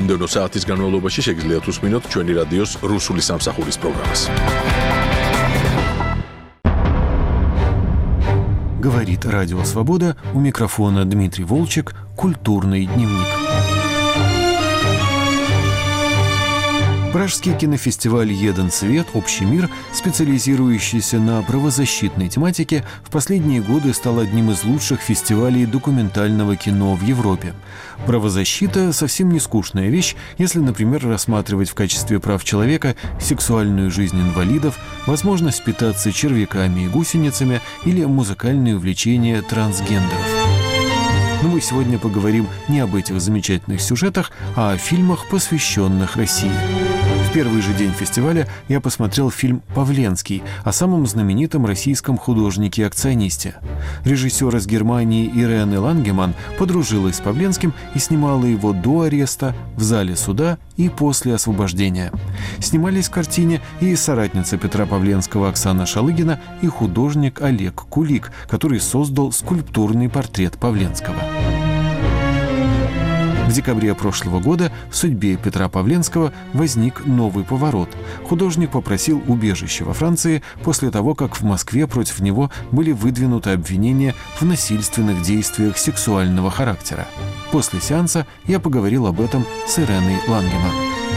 მომდევნო საათის განმავლობაში შეგიძლიათ უსმინოთ ჩვენი რადიოს რუსული სამსახურის პროგრამას. Говорит Радио Свобода, у микрофона Дмитрий Волчек, «Культурный дневник». Пражский кинофестиваль «Един цвет. Общий мир», специализирующийся на правозащитной тематике, в последние годы стал одним из лучших фестивалей документального кино в Европе. Правозащита – совсем не скучная вещь, если, например, рассматривать в качестве прав человека сексуальную жизнь инвалидов, возможность питаться червяками и гусеницами или музыкальные увлечения трансгендеров. Но мы сегодня поговорим не об этих замечательных сюжетах, а о фильмах, посвященных России. В первый же день фестиваля я посмотрел фильм «Павленский» о самом знаменитом российском художнике-акционисте. Режиссер из Германии Ирене Лангеман подружилась с Павленским и снимала его до ареста, в зале суда и после освобождения. Снимались в картине и соратница Петра Павленского Оксана Шалыгина, и художник Олег Кулик, который создал скульптурный портрет Павленского. В декабре прошлого года в судьбе Петра Павленского возник новый поворот. Художник попросил убежище во Франции после того, как в Москве против него были выдвинуты обвинения в насильственных действиях сексуального характера. После сеанса я поговорил об этом с Иреной Лангеман.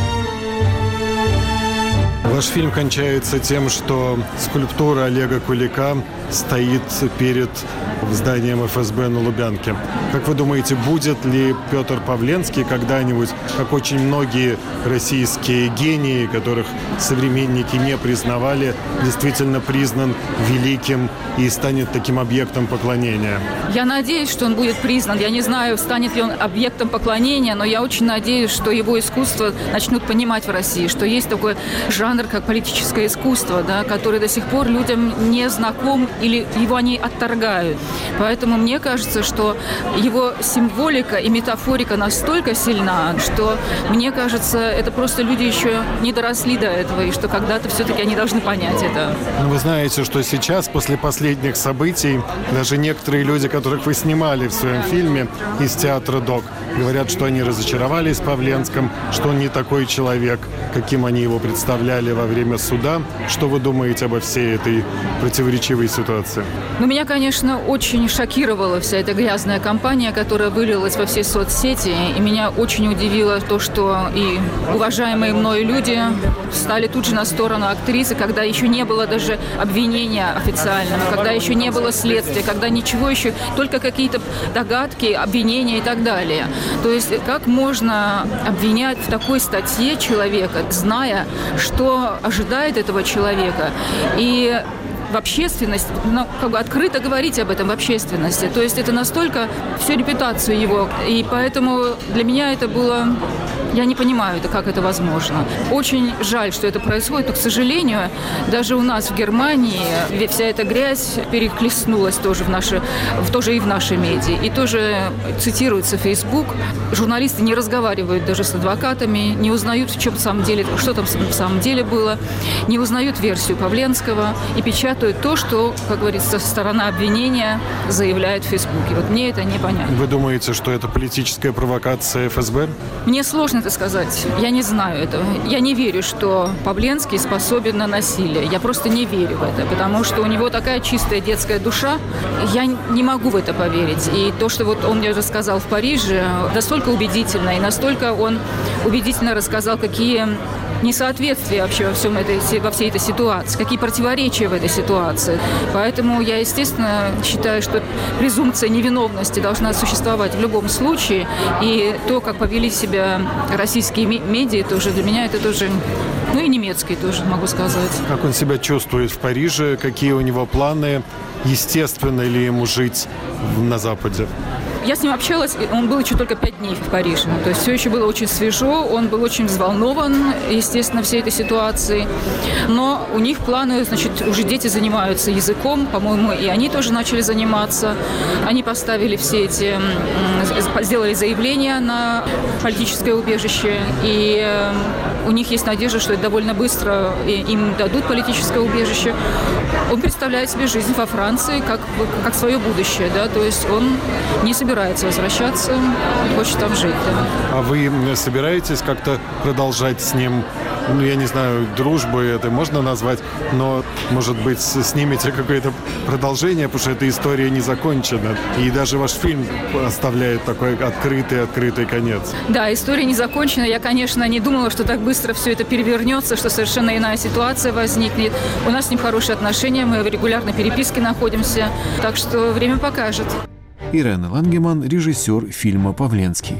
Ваш фильм кончается тем, что скульптура Олега Кулика стоит перед зданием ФСБ на Лубянке. Как вы думаете, будет ли Петр Павленский когда-нибудь, как очень многие российские гении, которых современники не признавали, действительно признан великим и станет таким объектом поклонения? Я надеюсь, что он будет признан. Я не знаю, станет ли он объектом поклонения, но я очень надеюсь, что его искусство начнут понимать в России, что есть такой жанр, как политическое искусство, да, который до сих пор людям не знаком или его они отторгают. Поэтому мне кажется, что его символика и метафорика настолько сильна, что, мне кажется, это просто люди еще не доросли до этого, и что когда-то все-таки они должны понять это. Вы знаете, что сейчас, после последних событий, даже некоторые люди, которых вы снимали в своем фильме из театра ДОК, говорят, что они разочаровались в Павленском, что он не такой человек, каким они его представляли во время суда. Что вы думаете обо всей этой противоречивой ситуации? Ну, меня, конечно, очень шокировала вся эта грязная кампания, которая вылилась во все соцсети. И меня очень удивило то, что и уважаемые мною люди встали тут же на сторону актрисы, когда еще не было даже обвинения официального, когда еще не было следствия, когда ничего еще, только какие-то догадки, обвинения и так далее. То есть как можно обвинять в такой статье человека, зная, что ожидает этого человека, и в общественности, открыто говорить об этом в общественности. То есть это настолько всю репутацию его. И поэтому для меня это было... Я не понимаю, как это возможно. Очень жаль, что это происходит, но, к сожалению, даже у нас в Германии вся эта грязь переклеснулась тоже тоже и в наши медиа. И тоже цитируется Facebook. Журналисты не разговаривают даже с адвокатами, не узнают, в чем в самом деле, что там в самом деле было, не узнают версию Павленского и печатают то, что, как говорится, сторона обвинения заявляет в Фейсбуке. Вот мне это непонятно. Вы думаете, что это политическая провокация ФСБ? Мне сложно это сказать. Я не знаю этого. Я не верю, что Павленский способен на насилие. Я просто не верю в это, потому что у него такая чистая детская душа. Я не могу в это поверить. И то, что вот он мне рассказал в Париже, настолько убедительно, и настолько он убедительно рассказал, какие несоответствия вообще во всей этой ситуации, какие противоречия в этой ситуации. Поэтому я, естественно, считаю, что презумпция невиновности должна существовать в любом случае. И то, как повели себя российские медиа, тоже для меня это тоже... Ну и немецкие тоже, могу сказать. Как он себя чувствует в Париже? Какие у него планы? Естественно ли ему жить на Западе? Я с ним общалась, он был еще только 5 дней в Париже. То есть все еще было очень свежо, он был очень взволнован, естественно, всей этой ситуацией. Но у них планы, значит, уже дети занимаются языком, по-моему, и они тоже начали заниматься. Они поставили сделали заявление на политическое убежище, и у них есть надежда, что довольно быстро им дадут политическое убежище. Он представляет себе жизнь во Франции как свое будущее, да, то есть он не собирается возвращаться, он хочет там жить. Да. А вы собираетесь как-то продолжать с ним, я не знаю, дружбу это можно назвать, но, может быть, снимете какое-то продолжение, потому что эта история не закончена. И даже ваш фильм оставляет такой открытый конец. Да, история не закончена. Я, конечно, не думала, что так быстро все это перевернется, что совершенно иная ситуация возникнет. У нас с ним хорошие отношения, мы в регулярной переписке находимся, так что время покажет. Ирена Лангеман, режиссер фильма «Павленский».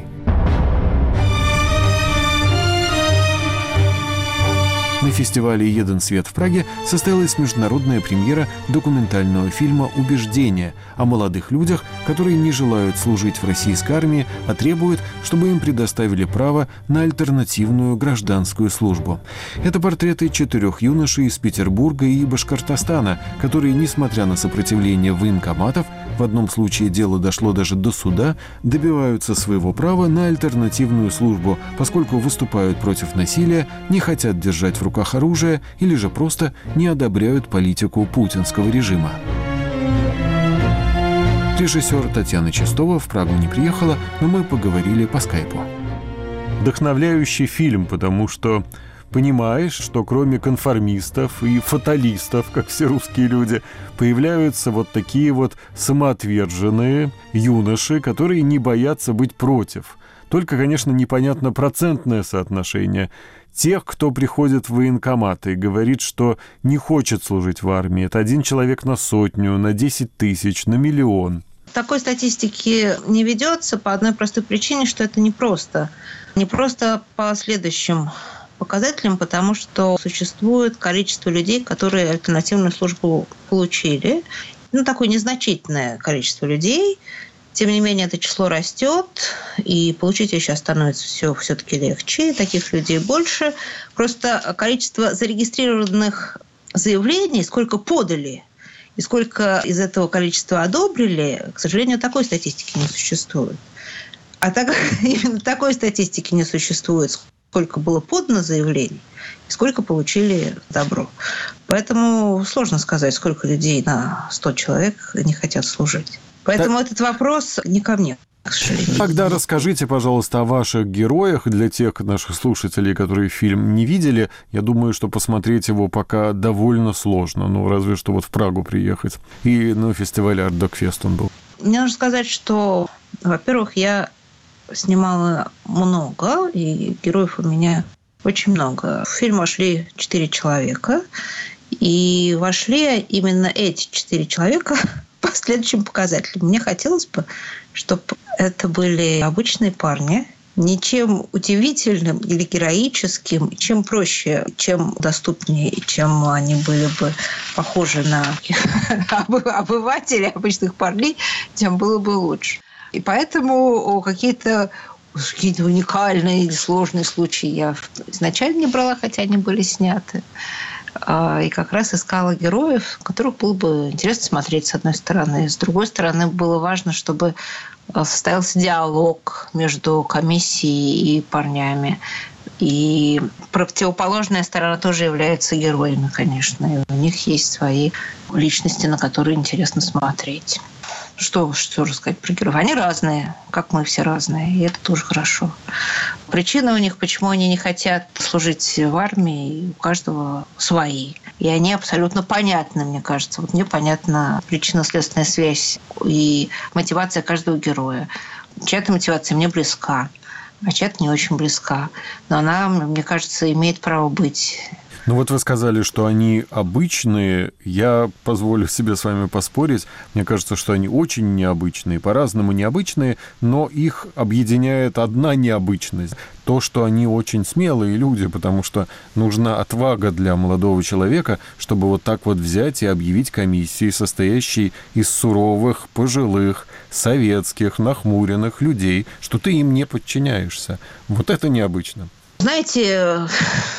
На фестивале «Един свет» в Праге состоялась международная премьера документального фильма «Убеждение» о молодых людях, которые не желают служить в российской армии, а требуют, чтобы им предоставили право на альтернативную гражданскую службу. Это портреты 4 юношей из Петербурга и Башкортостана, которые, несмотря на сопротивление военкоматов, в одном случае дело дошло даже до суда, добиваются своего права на альтернативную службу, поскольку выступают против насилия, не хотят держать в руках оружие или же просто не одобряют политику путинского режима. Режиссер Татьяна Чистова в Прагу не приехала, но мы поговорили по скайпу. Вдохновляющий фильм, потому что понимаешь, что кроме конформистов и фаталистов, как все русские люди, появляются вот такие вот самоотверженные юноши, которые не боятся быть против. Только, конечно, непонятно процентное соотношение тех, кто приходит в военкоматы и говорит, что не хочет служить в армии. Это 1 человек на 100, на 10 тысяч, на 1 миллион. Такой статистики не ведется по одной простой причине, что это непросто. Непросто по следующим показателям, потому что существует количество людей, которые альтернативную службу получили. Такое незначительное количество людей. Тем не менее, это число растет, и получить ее сейчас становится все-таки легче, таких людей больше. Просто количество зарегистрированных заявлений, сколько подали, и сколько из этого количества одобрили, к сожалению, такой статистики не существует. А так как именно такой статистики не существует, сколько было подано заявлений, и сколько получили добро. Поэтому сложно сказать, сколько людей на 100 человек не хотят служить. Поэтому этот вопрос не ко мне, к сожалению. Тогда расскажите, пожалуйста, о ваших героях для тех наших слушателей, которые фильм не видели. Я думаю, что посмотреть его пока довольно сложно. Разве что вот в Прагу приехать. И на фестивале Art Dog Fest он был. Мне нужно сказать, что, во-первых, я снимала много, и героев у меня очень много. В фильм вошли 4 человека, и вошли именно эти 4 человека по следующим показателям. Мне хотелось бы, чтобы это были обычные парни, ничем удивительным или героическим, чем проще, чем доступнее, чем они были бы похожи на обывателей, обычных парней, тем было бы лучше. И поэтому какие-то уникальные или сложные случаи я изначально не брала, хотя они были сняты. И как раз искала героев, которых было бы интересно смотреть, с одной стороны. С другой стороны, было важно, чтобы состоялся диалог между комиссией и парнями. И противоположная сторона тоже является героями, конечно. И у них есть свои личности, на которые интересно смотреть. Что рассказать про героев? Они разные, как мы все разные, и это тоже хорошо. Причины у них, почему они не хотят служить в армии, у каждого свои. И они абсолютно понятны, мне кажется. Вот мне понятна причинно-следственная связь и мотивация каждого героя. Чья-то мотивация мне близка, а чья-то не очень близка. Но она, мне кажется, имеет право быть. Вот вы сказали, что они обычные. Я позволю себе с вами поспорить. Мне кажется, что они очень необычные, по-разному необычные, но их объединяет одна необычность. То, что они очень смелые люди, потому что нужна отвага для молодого человека, чтобы вот так вот взять и объявить комиссии, состоящей из суровых, пожилых, советских, нахмуренных людей, что ты им не подчиняешься. Вот это необычно. Знаете,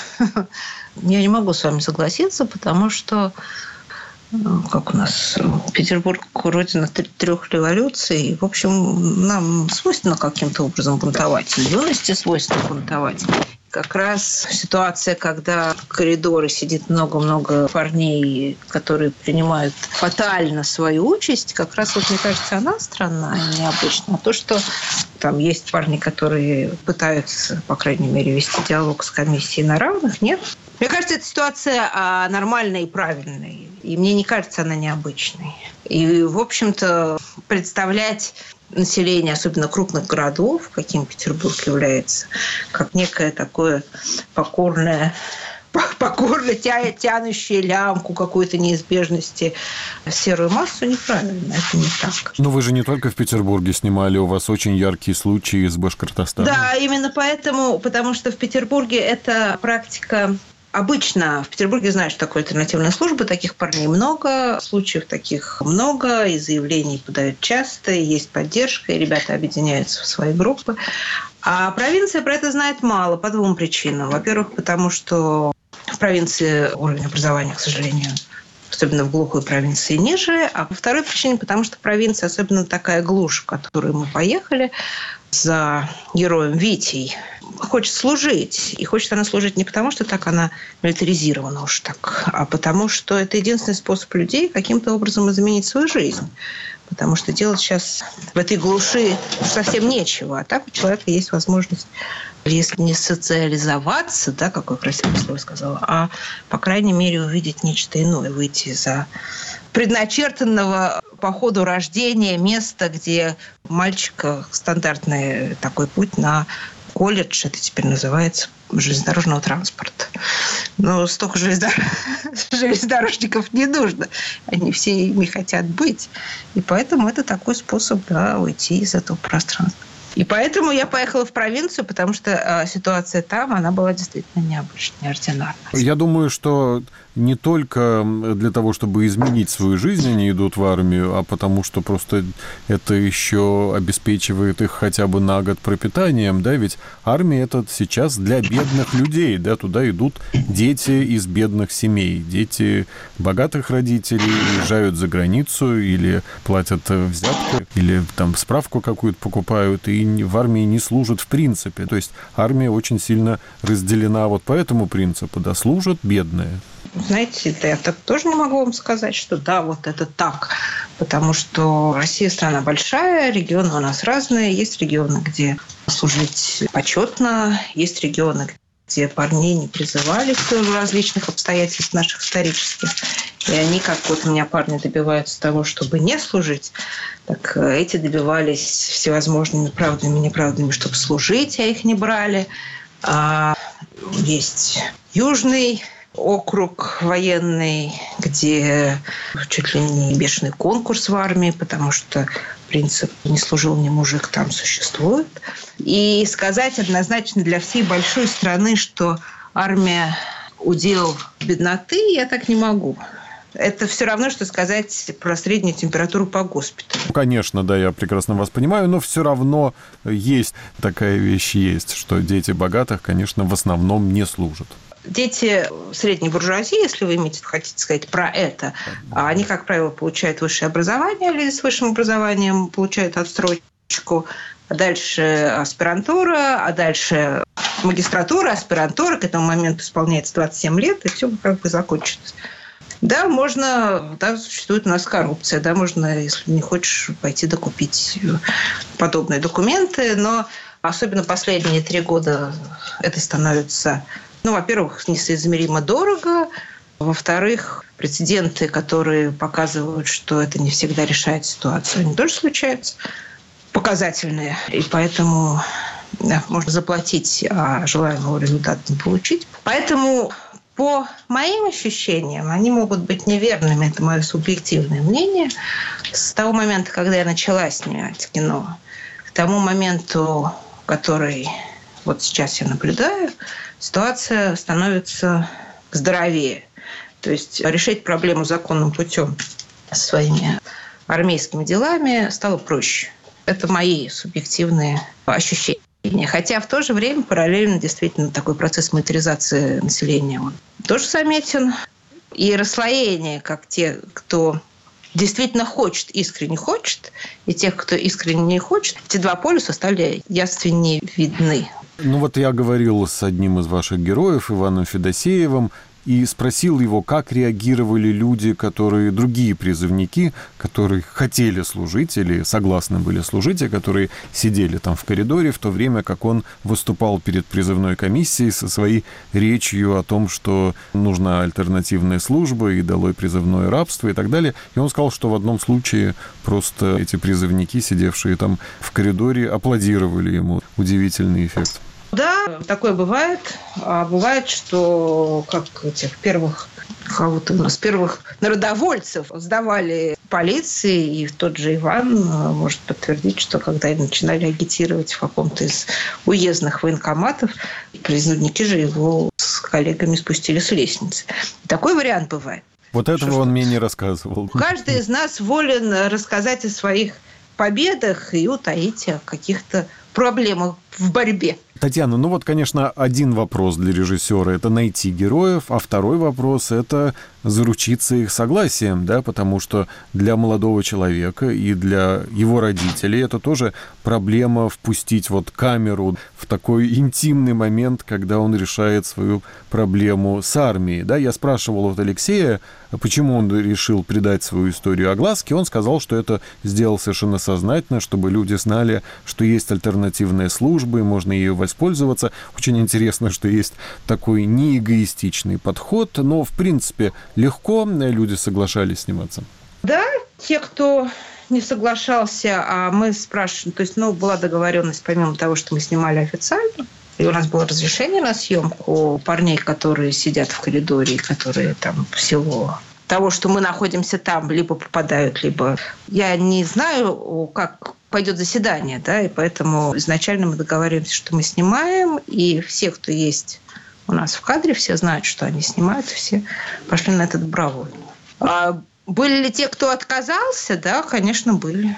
я не могу с вами согласиться, потому что, как у нас, Петербург – родина 3 революций. В общем, нам свойственно каким-то образом бунтовать. И юности свойственно бунтовать. как раз ситуация, когда в коридоре сидит много-много парней, которые принимают фатально свою участь, как раз, вот, мне кажется, она странная и необычная. А то, что там есть парни, которые пытаются, по крайней мере, вести диалог с комиссией на равных, нет. Мне кажется, эта ситуация нормальная и правильная. И мне не кажется она необычной. И, в общем-то, представлять население, особенно крупных городов, каким Петербург является, как некое такое покорно тянущее лямку какой-то неизбежности серую массу, неправильно. Это не так. Но вы же не только в Петербурге снимали, у вас очень яркие случаи из Башкортостана. Да, именно поэтому, потому что в Петербурге эта практика обычно. В Петербурге знают, что такое альтернативная служба, таких парней много, случаев таких много, и заявлений подают часто, и есть поддержка, и ребята объединяются в свои группы. А провинция про это знает мало по двум причинам. Во-первых, потому что в провинции уровень образования, к сожалению, особенно в глухой провинции, ниже. А по второй причине, потому что провинция, особенно такая глушь, в которую мы поехали, за героем Витей, хочет служить. И хочет она служить не потому, что так она милитаризирована уж так, а потому, что это единственный способ людей каким-то образом изменить свою жизнь. Потому что делать сейчас в этой глуши совсем нечего. А так у человека есть возможность, если не социализоваться, да, какое красивое слово сказала, а, по крайней мере, увидеть нечто иное, выйти за предначертанного по ходу рождения места, где у мальчика стандартный такой путь на колледж, это теперь называется, железнодорожного транспорта. Но столько железнодорожников не нужно. Они все ими хотят быть. И поэтому это такой способ, да, уйти из этого пространства. И поэтому я поехала в провинцию, потому что ситуация там, она была действительно необычная, неординарная. Я думаю, что не только для того, чтобы изменить свою жизнь, они идут в армию, а потому что просто это еще обеспечивает их хотя бы на год пропитанием, да, ведь армия это сейчас для бедных людей, да, туда идут дети из бедных семей, дети богатых родителей уезжают за границу или платят взятку, или там справку какую-то покупают, и в армии не служат в принципе. То есть армия очень сильно разделена вот по этому принципу, да, служат бедные. Знаете, я так тоже не могу вам сказать, что да, вот это так. Потому что Россия страна большая, регионы у нас разные. Есть регионы, где служить почетно, есть регионы, где парней не призывали в силу различных обстоятельств наших исторических. И они, как вот у меня парни добиваются того, чтобы не служить, так эти добивались всевозможными правдами и неправдами, чтобы служить, а их не брали. А есть южный округ военный, где чуть ли не бешеный конкурс в армии, потому что принцип «не служил ни мужик» там существует. И сказать однозначно для всей большой страны, что армия удел бедноты, я так не могу. Это все равно, что сказать про среднюю температуру по госпиталю. Конечно, да, я прекрасно вас понимаю, но все равно есть такая вещь, есть, что дети богатых, конечно, в основном не служат. Дети средней буржуазии, если вы хотите сказать про это, они, как правило, получают высшее образование, люди с высшим образованием получают отсрочку, а дальше аспирантура, а дальше магистратура, аспирантура, к этому моменту исполняется 27 лет, и все как бы закончится. Да, можно, да, существует у нас коррупция, да, можно, если не хочешь, пойти докупить подобные документы, но особенно последние 3 года это становится, во-первых, несоизмеримо дорого, во-вторых, прецеденты, которые показывают, что это не всегда решает ситуацию, они тоже случаются, показательные, и поэтому можно заплатить, а желаемого результата не получить. Поэтому по моим ощущениям, они могут быть неверными, это мое субъективное мнение. С того момента, когда я начала снимать кино, к тому моменту, который вот сейчас я наблюдаю, ситуация становится здоровее. То есть решить проблему законным путем своими армейскими делами стало проще. Это мои субъективные ощущения. Хотя в то же время параллельно действительно такой процесс милитаризации населения он тоже заметен. И расслоение, как те, кто действительно хочет, искренне хочет, и тех, кто искренне не хочет, эти два полюса стали явственнее видны. Ну вот я говорил с одним из ваших героев, Иваном Федосеевым, и спросил его, как реагировали люди, другие призывники, которые хотели служить или согласны были служить, и которые сидели там в коридоре, в то время как он выступал перед призывной комиссией со своей речью о том, что нужна альтернативная служба и долой призывное рабство и так далее. И он сказал, что в одном случае просто эти призывники, сидевшие там в коридоре, аплодировали ему. Удивительный эффект. Да, такое бывает. А бывает, что как этих первых народовольцев сдавали полиции, и тот же Иван может подтвердить, что когда начинали агитировать в каком-то из уездных военкоматов, призывники же его с коллегами спустили с лестницы. И такой вариант бывает. Вот этого он мне не рассказывал. Каждый из нас волен рассказать о своих победах и утаить о каких-то проблемах в борьбе. Татьяна, ну вот, конечно, один вопрос для режиссера – это найти героев, а второй вопрос – это заручиться их согласием, да, потому что для молодого человека и для его родителей это тоже проблема впустить вот камеру в такой интимный момент, когда он решает свою проблему с армией, да. Я спрашивал вот Алексея, почему он решил придать свою историю огласке, он сказал, что это сделал совершенно сознательно, чтобы люди знали, что есть альтернативная служба, и можно ею воспользоваться. Очень интересно, что есть такой неэгоистичный подход, но, в принципе, легко люди соглашались сниматься. Да, те, кто не соглашался, а мы спрашиваем, то есть, была договоренность, помимо того, что мы снимали официально, и у нас было разрешение на съемку парней, которые сидят в коридоре, которые там в силу того, что мы находимся там, либо попадают, либо... Я не знаю, как пойдет заседание, да, и поэтому изначально мы договариваемся, что мы снимаем, и все, кто есть у нас в кадре, все знают, что они снимают, все пошли на этот добровольно. А были ли те, кто отказался? Да, конечно, были.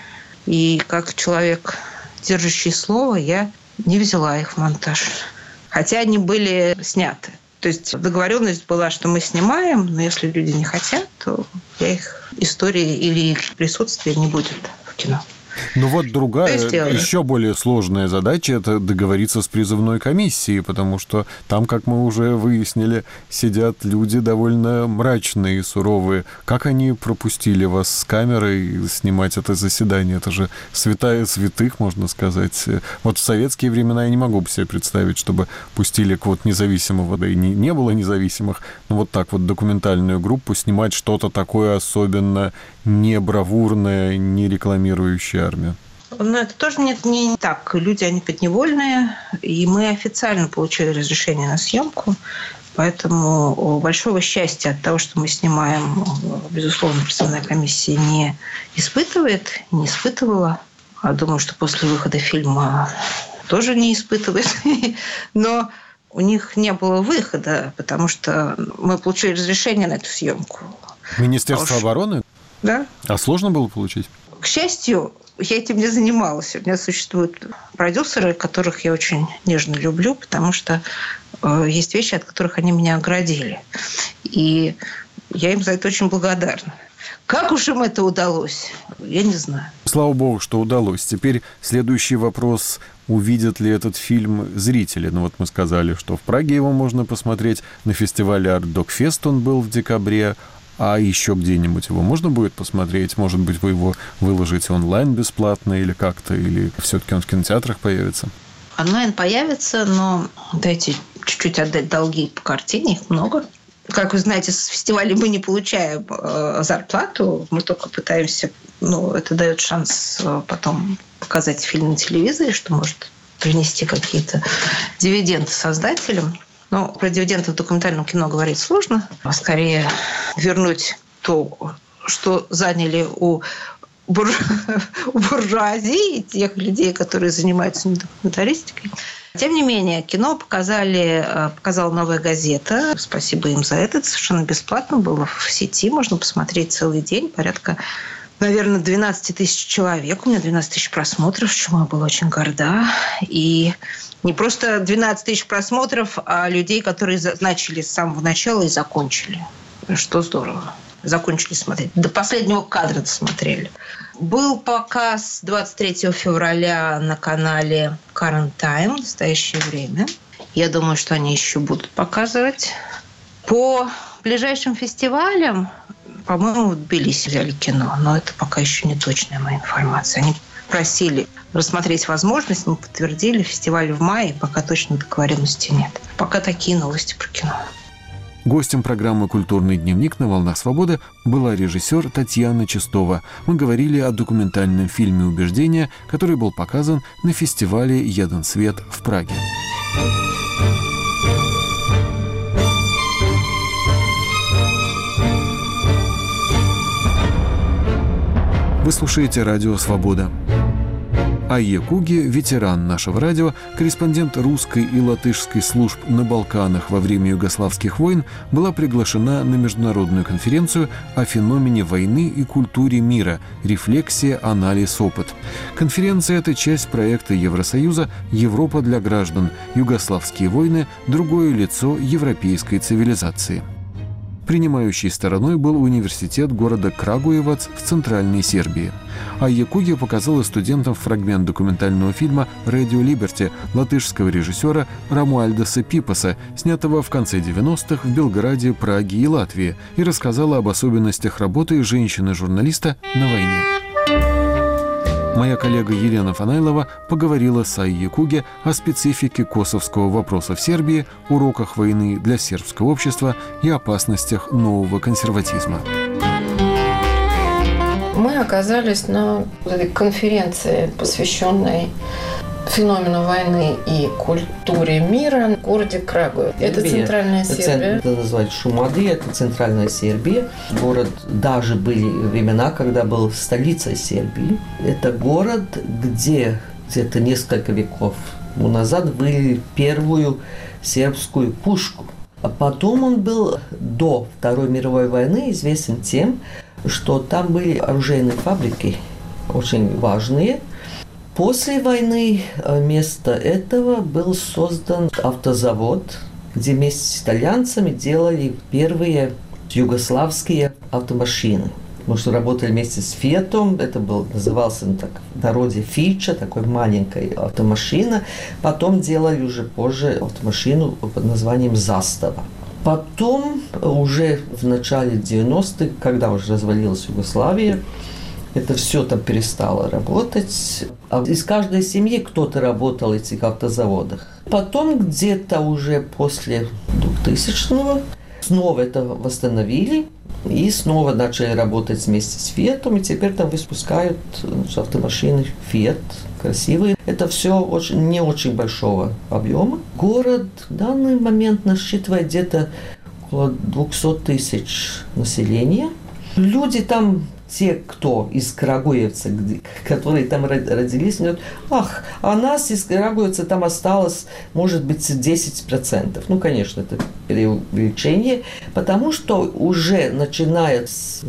И как человек, держащий слово, я не взяла их в монтаж. Хотя они были сняты. То есть договоренность была, что мы снимаем, но если люди не хотят, то их истории или их присутствие не будет в кино. Ну вот другая, еще более сложная задача – это договориться с призывной комиссией, потому что там, как мы уже выяснили, сидят люди довольно мрачные и суровые. Как они пропустили вас с камерой снимать это заседание? Это же святая святых, можно сказать. Вот в советские времена я не могу себе представить, чтобы пустили кого-то независимого, да и не было независимых, но вот так вот документальную группу снимать что-то такое особенно не бравурное, не рекламирующее армию. Но это тоже не так. Люди, они подневольные, и мы официально получили разрешение на съемку, поэтому большого счастья от того, что мы снимаем, безусловно, призывная комиссия не испытывала. А думаю, что после выхода фильма тоже не испытывает. Но у них не было выхода, потому что мы получили разрешение на эту съемку. Министерство обороны? Да. А сложно было получить? К счастью, я этим не занималась. У меня существуют продюсеры, которых я очень нежно люблю, потому что есть вещи, от которых они меня оградили. И я им за это очень благодарна. Как уж им это удалось, я не знаю. Слава богу, что удалось. Теперь следующий вопрос. Увидят ли этот фильм зрители? Ну вот мы сказали, что в Праге его можно посмотреть. На фестивале Art Dog Fest он был в декабре. А еще где-нибудь его можно будет посмотреть? Может быть, вы его выложите онлайн бесплатно или как-то? Или все-таки он в кинотеатрах появится? Онлайн появится, но дайте чуть-чуть отдать долги по картине. Их много. Как вы знаете, с фестиваля мы не получаем зарплату. Мы только пытаемся... это дает шанс потом показать фильм на телевизоре, что может принести какие-то дивиденды создателям. Но про дивиденды в документальном кино говорить сложно. А скорее вернуть то, что заняли у буржуазии, тех людей, которые занимаются документаристикой. Тем не менее, кино показала «Новая газета». Спасибо им за это. Это совершенно бесплатно было в сети. Можно посмотреть целый день. Порядка, наверное, 12 тысяч человек. У меня 12 тысяч просмотров, чему я была очень горда. И не просто 12 тысяч просмотров, а людей, которые начали с самого начала и закончили. Что здорово. закончили смотреть. До последнего кадра досмотрели. Был показ 23 февраля на канале Current Time, «Настоящее время». Я думаю, что они еще будут показывать. По ближайшим фестивалям, по-моему, в Тбилиси взяли кино, но это пока еще не точная моя информация. Они просили рассмотреть возможность, мы подтвердили, фестиваль в мае, пока точной договоренности нет. Пока такие новости про кино. Гостем программы «Культурный дневник» на «Волнах свободы» была режиссер Татьяна Чистова. Мы говорили о документальном фильме «Убеждение», который был показан на фестивале «Jeden свет» в Праге. Вы слушаете радио «Свобода». Айя Куги, ветеран нашего радио, корреспондент русской и латышской служб на Балканах во время югославских войн, была приглашена на международную конференцию о феномене войны и культуре мира «Рефлексия, анализ, опыт». Конференция – это часть проекта Евросоюза «Европа для граждан. Югославские войны. Другое лицо европейской цивилизации». Принимающей стороной был университет города Крагуевац в Центральной Сербии. Айя Куги показала студентам фрагмент документального фильма «Radio Liberty» латышского режиссера Рамуальдаса Пипаса, снятого в конце 90-х в Белграде, Праге и Латвии, и рассказала об особенностях работы женщины-журналиста на войне. Моя коллега Елена Фанайлова поговорила с Айей Куги о специфике косовского вопроса в Сербии, уроках войны для сербского общества и опасностях нового консерватизма. Мы оказались на этой конференции, посвященной феномену войны и культуре мира в городе Крагуев. Это центральная Сербия. Это называется Шумади, это центральная Сербия. Город, даже были времена, когда был столицей Сербии. Это город, где где-то несколько веков назад вывели первую сербскую пушку. А потом он был до Второй мировой войны известен тем, что там были оружейные фабрики, очень важные. После войны вместо этого был создан автозавод, где вместе с итальянцами делали первые югославские автомашины. Потому что работали вместе с Фиатом, это назывался так, в народе Фича, такой маленькая автомашина. Потом делали уже позже автомашину под названием Застава. Потом, уже в начале 90-х, когда уже развалилась Югославия, это все там перестало работать. А из каждой семьи кто-то работал в этих автозаводах. Потом где-то уже после 2000-го снова это восстановили. И снова начали работать вместе с Фиатом. И теперь там выпускают автомашины Фиат красивые. Это все не очень большого объема. Город в данный момент насчитывает где-то около 200 тысяч населения. Люди там, те, кто из Крагуевца, которые там родились, говорят, а нас из Крагуевца там осталось, может быть, 10%. Ну, конечно, это преувеличение, потому что уже начиная с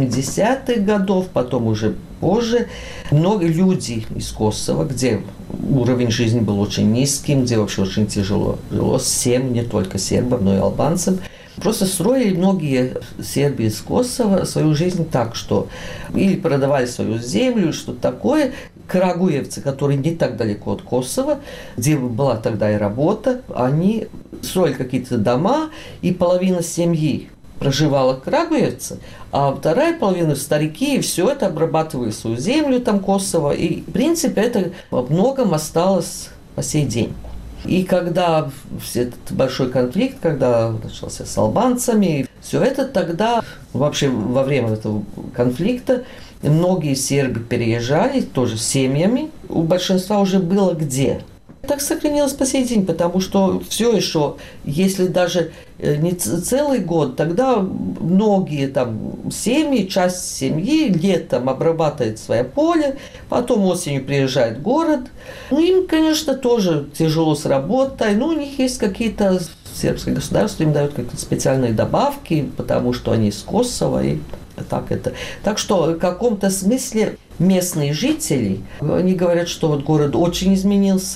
80-х годов, потом уже позже, много людей из Косово, где уровень жизни был очень низким, где вообще очень тяжело жилось всем, не только сербам, но и албанцам. Просто строили многие сербы из Косово свою жизнь так, что или продавали свою землю, что-то такое. Крагуевцы, которые не так далеко от Косово, где была тогда и работа, они строили какие-то дома, и половина семьи проживала Крагуевцы, а вторая половина старики, и все это обрабатывали свою землю, там Косово, и в принципе это во многом осталось по сей день. И когда этот большой конфликт, когда начался с албанцами, все это тогда, вообще во время этого конфликта, многие сербы переезжали тоже с семьями, у большинства уже было где. Так сохранилось по сей день, потому что все еще, если даже не целый год, тогда многие там семьи, часть семьи летом обрабатывает свое поле, потом осенью приезжает в город. Ну, им, конечно, тоже тяжело с работой, но у них есть какие-то, сербское государство им дает какие-то специальные добавки, потому что они из Косово, и так это. Так что в каком-то смысле местные жители, они говорят, что вот город очень изменился,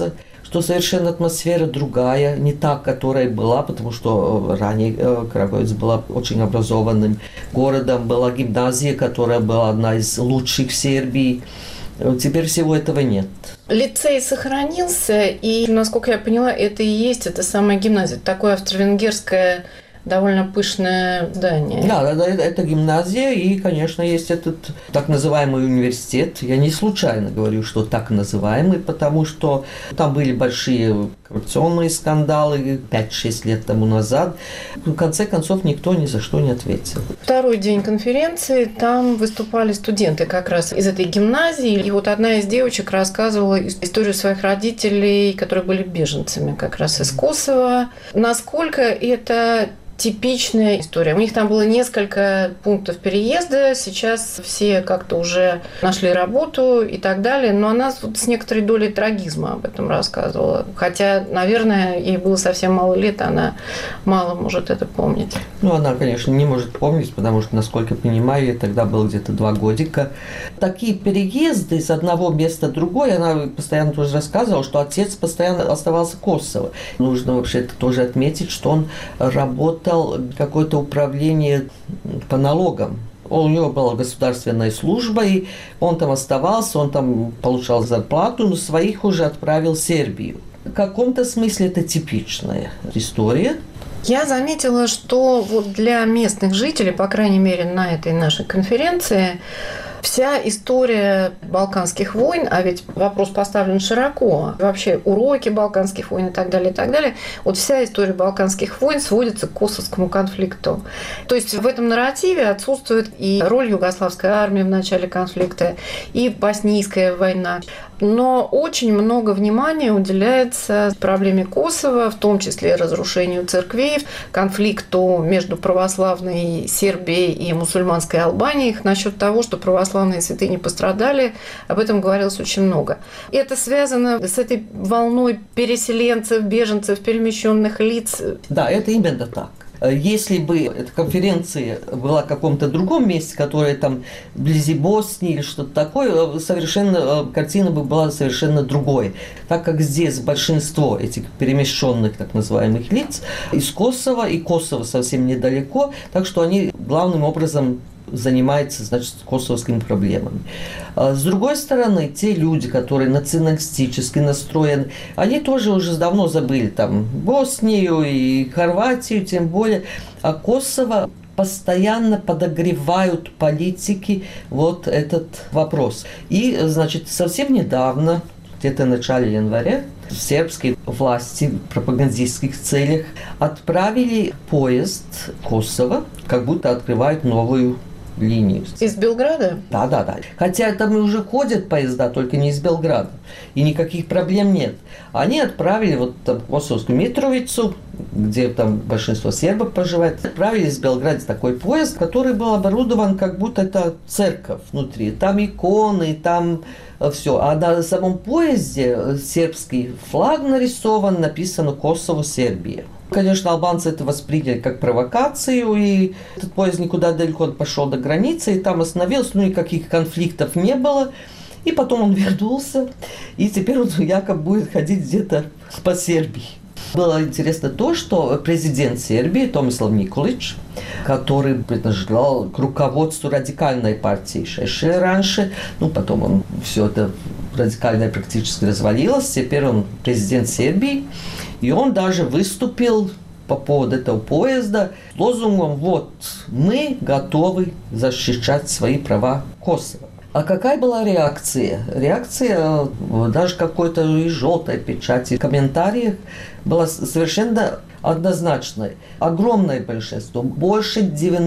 что совершенно атмосфера другая, не та, которая была, потому что ранее Крагуевец была очень образованным городом, была гимназия, которая была одна из лучших в Сербии. Теперь всего этого нет. Лицей сохранился, и, насколько я поняла, это и есть эта самая гимназия. Такое австро-венгерское довольно пышное здание. Да, это гимназия, и, конечно, есть этот так называемый университет. Я не случайно говорю, что так называемый, потому что там были большие коррупционные скандалы 5-6 лет тому назад. В конце концов, никто ни за что не ответил. Второй день конференции, там выступали студенты как раз из этой гимназии. И вот одна из девочек рассказывала историю своих родителей, которые были беженцами как раз из Косово. Насколько это типичная история. У них там было несколько пунктов переезда, сейчас все как-то уже нашли работу и так далее, но она вот с некоторой долей трагизма об этом рассказывала. Хотя, наверное, ей было совсем мало лет, она мало может это помнить. Ну, она, конечно, не может помнить, потому что, насколько я понимаю, ей тогда было где-то 2 годика. Такие переезды из одного места в другое, она постоянно тоже рассказывала, что отец постоянно оставался в Косово. Нужно вообще-то тоже отметить, что он работал какое-то управление по налогам. У него была государственная служба, и он там оставался, он там получал зарплату, но своих уже отправил в Сербию. В каком-то смысле это типичная история. Я заметила, что вот для местных жителей, по крайней мере, на этой нашей конференции, вся история Балканских войн, а ведь вопрос поставлен широко, вообще уроки Балканских войн и так далее, вот вся история Балканских войн сводится к косовскому конфликту. То есть в этом нарративе отсутствует и роль югославской армии в начале конфликта, и боснийская война. Но очень много внимания уделяется проблеме Косово, в том числе разрушению церквей, конфликту между православной Сербией и мусульманской Албанией насчет того, что православные святыни пострадали. Об этом говорилось очень много. И это связано с этой волной переселенцев, беженцев, перемещенных лиц. Да, это именно так. Если бы эта конференция была в каком-то другом месте, которое там вблизи Боснии или что-то такое, совершенно картина бы была совершенно другой. Так как здесь большинство этих перемещенных так называемых лиц из Косово, и Косово совсем недалеко, так что они главным образом занимается, значит, косовскими проблемами. С другой стороны, те люди, которые националистически настроены, они тоже уже давно забыли там Боснию и Хорватию, тем более, а Косово постоянно подогревают политики вот этот вопрос. И, значит, совсем недавно, где-то в начале января, сербские власти в пропагандистских целях отправили поезд в Косово, как будто открывают новую линию. Из Белграда? Да. Хотя там уже ходят поезда, только не из Белграда. И никаких проблем нет. Они отправили вот там, в Косовскую Митровицу, где там большинство сербов проживает, отправили из Белграда такой поезд, который был оборудован, как будто это церковь внутри. Там иконы, там все. А на самом поезде сербский флаг нарисован, написано «Косово, Сербия». Конечно, албанцы это восприняли как провокацию, и этот поезд никуда далеко пошел до границы, и там остановился, никаких конфликтов не было. И потом он вернулся, и теперь он якобы будет ходить где-то по Сербии. Было интересно то, что президент Сербии Tomislav Nikolić, который принадлежал к руководству радикальной партии Шешель раньше, потом он все это радикальное практически развалилось, теперь он президент Сербии, и он даже выступил по поводу этого поезда с лозунгом «Вот, мы готовы защищать свои права Косово». А какая была реакция? Реакция даже какой-то и желтой печати в комментариях была совершенно однозначной. Огромное большинство, больше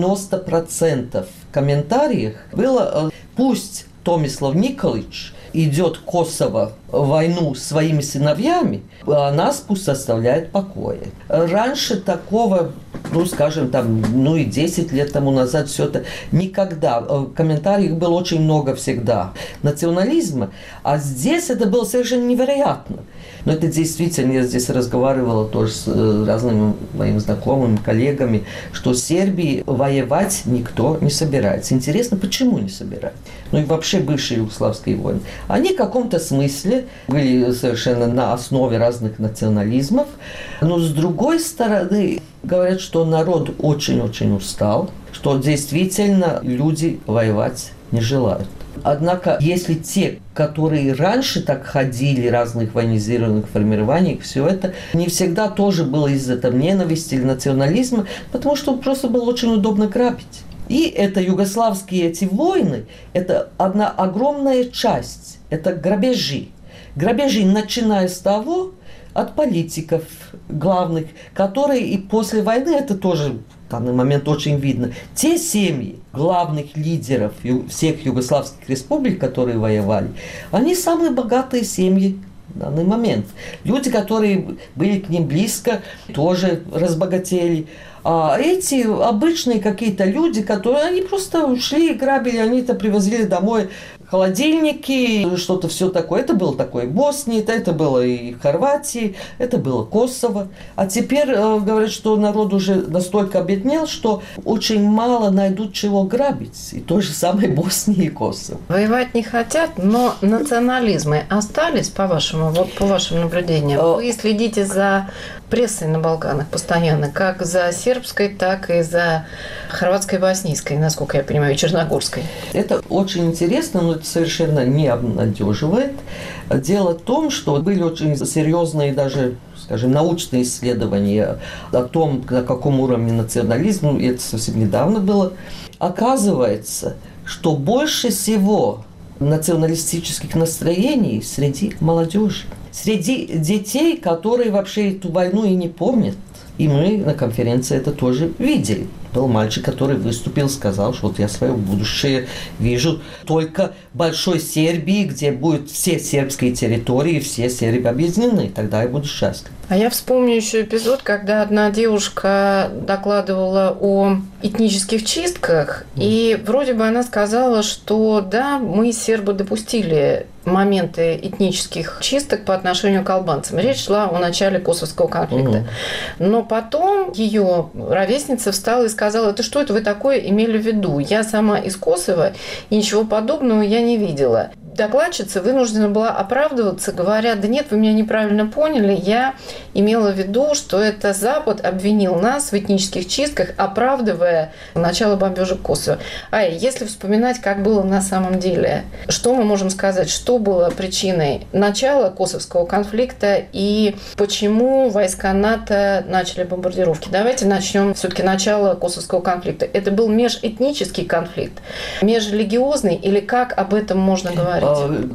90% в комментариях было «Пусть Tomislav Nikolić идет в Косово в войну с своими сыновьями, а нас пусть оставляет в покое». Раньше такого скажем, и 10 лет тому назад все это никогда. В комментариях было очень много всегда национализма, а здесь это было совершенно невероятно. Но это действительно, я здесь разговаривала тоже с разными моими знакомыми, коллегами, что в Сербии воевать никто не собирается. Интересно, почему не собирается? И вообще бывшие югославские войны. Они в каком-то смысле были совершенно на основе разных национализмов, но с другой стороны говорят, что народ очень-очень устал, что действительно люди воевать не желают. Однако, если те, которые раньше так ходили, разных военизированных формирований, все это не всегда тоже было из-за ненависти или национализма, потому что просто было очень удобно грабить. И это югославские эти войны, это одна огромная часть, это грабежи. Грабежи, начиная с того, от политиков главных, которые и после войны, это тоже в данный момент очень видно, те семьи главных лидеров всех югославских республик, которые воевали, они самые богатые семьи в данный момент. Люди, которые были к ним близко, тоже разбогатели. А эти обычные какие-то люди, которые они просто ушли, грабили, они это привозили домой холодильники, что-то все такое. Это было такое в Боснии, это было и в Хорватии, это было Косово. А теперь говорят, что народ уже настолько обеднел, что очень мало найдут чего грабить. И то же самое в Боснии и Косово. Воевать не хотят, но национализмы остались, по-вашему, по вашим наблюдениям? Вы следите за прессой на Балканах постоянно, как за сербской, так и за хорватской, боснийской, насколько я понимаю, черногорской. Это очень интересно, но это совершенно не обнадеживает. Дело в том, что были очень серьезные даже, скажем, научные исследования о том, на каком уровне национализм, и это совсем недавно было. Оказывается, что больше всего националистических настроений среди молодежи. Среди детей, которые вообще эту войну и не помнят. И мы на конференции это тоже видели. Был мальчик, который выступил, сказал, что вот я свое будущее вижу только в большой Сербии, где будут все сербские территории, все сербы объединены. Тогда я буду счастлив. А я вспомню еще эпизод, когда одна девушка докладывала о этнических чистках, и вроде бы она сказала, что да, мы, сербы, допустили моменты этнических чисток по отношению к албанцам. Речь шла о начале косовского конфликта. Но потом ее ровесница встала и сказала: это что это вы такое имели в виду? Я сама из Косово, и ничего подобного я не видела. Докладчица вынуждена была оправдываться, говоря: да нет, вы меня неправильно поняли, я имела в виду, что это Запад обвинил нас в этнических чистках, оправдывая начало бомбежек Косово. А если вспоминать, как было на самом деле, что мы можем сказать, что было причиной начала косовского конфликта и почему войска НАТО начали бомбардировки? Давайте начнем все-таки начало косовского конфликта. Это был межэтнический конфликт, межрелигиозный, или как об этом можно говорить?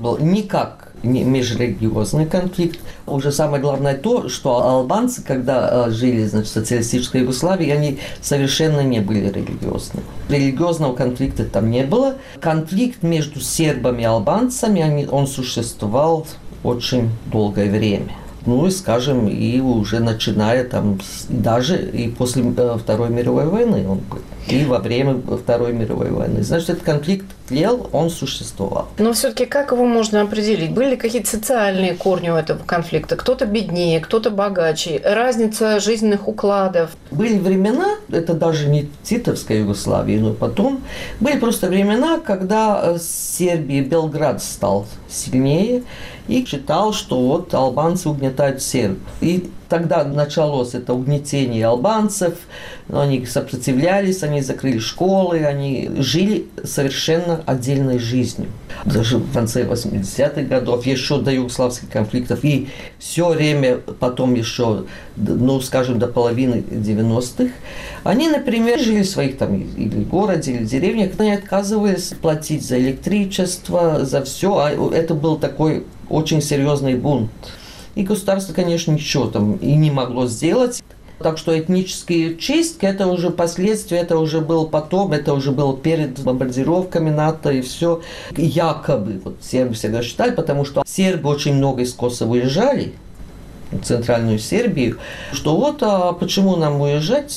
Никак не межрелигиозный конфликт. Уже самое главное то, что албанцы, когда жили, значит, в социалистической Югославии, они совершенно не были религиозны. Религиозного конфликта там не было. Конфликт между сербами и албанцами, он существовал очень долгое время. И, скажем, и уже начиная там, даже и после Второй мировой войны он был. И во время Второй мировой войны. Значит, этот конфликт тлел, он существовал. Но все-таки как его можно определить? Были какие-то социальные корни у этого конфликта? Кто-то беднее, кто-то богаче, разница жизненных укладов? Были времена, это даже не титовская Югославия, но потом, были просто времена, когда Сербия, Белград стал сильнее и считал, что вот албанцы угнетают сербов. И тогда началось это угнетение албанцев, они сопротивлялись, они закрыли школы, они жили совершенно отдельной жизнью. Даже в конце 80-х годов, еще до югославских конфликтов, и все время потом еще, скажем, до половины 90-х, они, например, жили в своих там или городе, или деревне, они отказывались платить за электричество, за все, а это был такой очень серьезный бунт. И государство, конечно, ничего там и не могло сделать. Так что этнические чистки, это уже последствия, это уже было потом, это уже было перед бомбардировками НАТО и все. Якобы, вот сербы всегда считали, потому что сербы очень много из Косово уезжали в Центральную Сербию, что вот, а почему нам уезжать?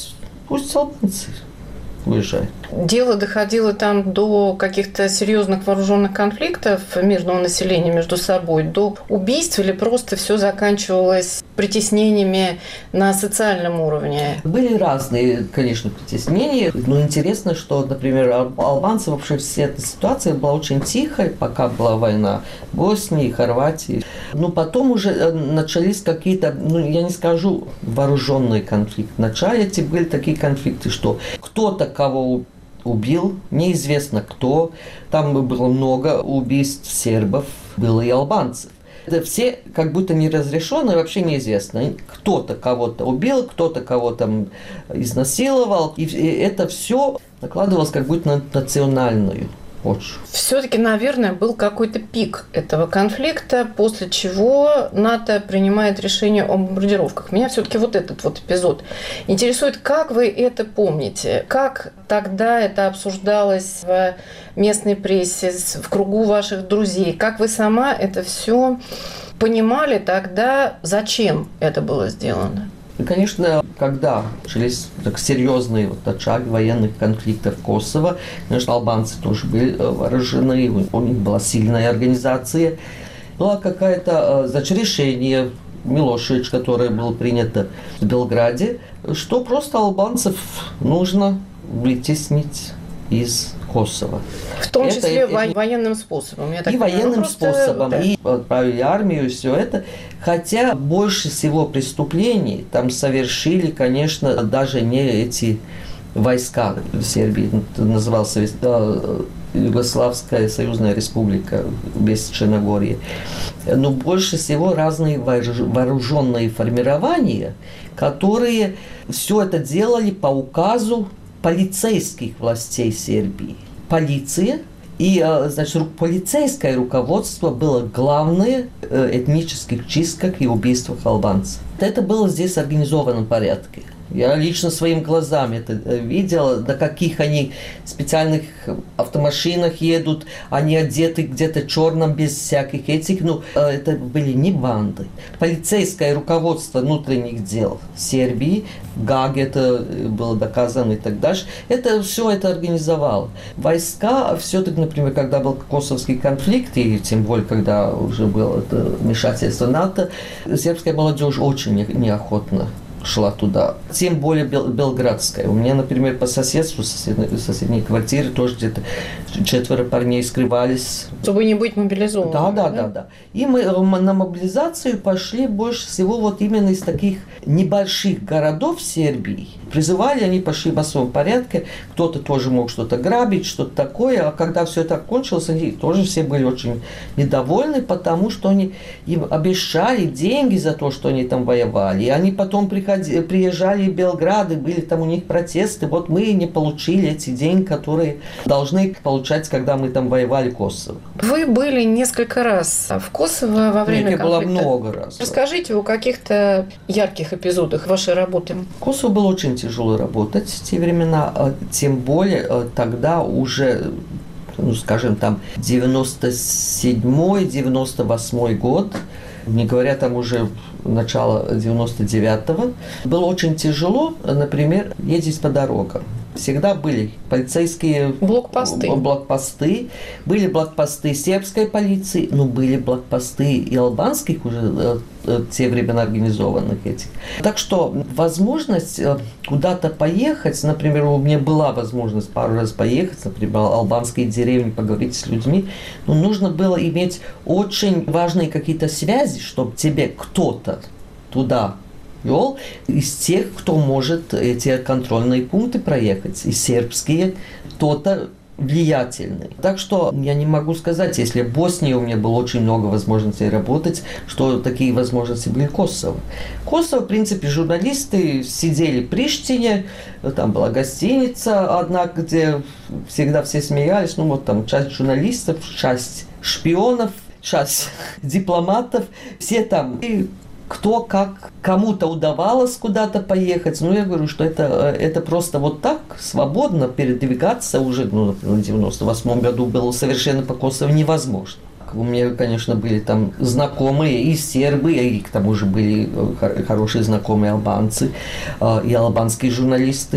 пусть албанцы уезжают. Дело доходило там до каких-то серьезных вооруженных конфликтов мирного населения между собой, до убийств, или просто все заканчивалось притеснениями на социальном уровне? Были разные, конечно, притеснения, но интересно, что, например, албанцы вообще вся эта ситуация была очень тихой, пока была война в Боснии, Хорватии. Но потом уже начались какие-то, я не скажу вооруженные конфликты. Вначале эти были такие конфликты, что кто-то кого убил, неизвестно кто. Там было много убийств сербов, было и албанцев. Это все как будто неразрешенные, вообще неизвестно. Кто-то кого-то убил, кто-то кого-то изнасиловал. И это все накладывалось как будто на национальную почву. Все-таки, наверное, был какой-то пик этого конфликта, после чего НАТО принимает решение о бомбардировках. Меня все-таки вот этот вот эпизод интересует, как вы это помните? Как тогда это обсуждалось в местной прессе, в кругу ваших друзей? Как вы сама это все понимали тогда, зачем это было сделано? И, конечно, когда начались так серьезные очаги военных конфликтов в Kosovo, конечно, албанцы тоже были вооружены, у них была сильная организация. Было какое-то решение Милошевич, которое было принято в Белграде, что просто албанцев нужно вытеснить из Kosovo. В том числе военным способом. И военным способом, и отправили армию, и все это. Хотя больше всего преступлений там совершили, конечно, даже не эти войска в Сербии. Это называлась Югославская союзная республика без Черногории. Но больше всего разные вооруженные формирования, которые все это делали по указу полицейских властей Сербии. Полиция и, полицейское руководство было главное в этнических чистках и убийствах албанцев. Это было здесь в организованном порядке. Я лично своими глазами это видел, на каких они специальных автомашинах едут, они одеты где-то черным, без всяких этих. Это были не банды. Полицейское руководство внутренних дел Сербии, в Гаге это было доказано и так дальше, это все это организовало. Войска, все-таки, например, когда был косовский конфликт, и тем более, когда уже было это вмешательство НАТО, сербская молодежь очень неохотно шла туда. Тем более белградская. У меня, например, по соседству, в соседней квартире тоже где-то 4 парней скрывались. Чтобы не быть мобилизованным. Да. И мы на мобилизацию пошли больше всего вот именно из таких небольших городов Сербии. Призывали, они пошли в массовом порядке. Кто-то тоже мог что-то грабить, что-то такое. А когда все это кончилось, они тоже все были очень недовольны, потому что им обещали деньги за то, что они там воевали. И они потом приезжали в Белград, и были там у них протесты. Вот мы не получили эти деньги, которые должны получать, когда мы там воевали в Kosovo. Вы были несколько раз в Kosovo во время конфликта. Было много раз. Расскажите о каких-то ярких эпизодах вашей работы. В Kosovo было очень тяжело работать в те времена, тем более тогда уже, скажем, там 97-98 год, не говоря там уже начало 99-го, было очень тяжело, например, ездить по дорогам. Всегда были полицейские блокпосты. Были блокпосты сербской полиции, но были блокпосты и албанских уже в те времена организованных этих. Так что возможность куда-то поехать, например, у меня была возможность пару раз поехать, например, в албанские деревни, поговорить с людьми, но нужно было иметь очень важные какие-то связи, чтобы тебе кто-то туда вел из тех, кто может эти контрольные пункты проехать, и сербские, кто-то влиятельный. Так что я не могу сказать, если в Боснии у меня было очень много возможностей работать, что такие возможности были в Kosovo. В принципе, журналисты сидели в Приштине, там была гостиница одна, где всегда все смеялись, там часть журналистов, часть шпионов, часть дипломатов, все там. И кто как, кому-то удавалось куда-то поехать. Я говорю, что это просто вот так свободно передвигаться уже, в 98 году было совершенно по Kosovo невозможно. У меня, конечно, были там знакомые и сербы, и к тому же были хорошие знакомые албанцы, и албанские журналисты.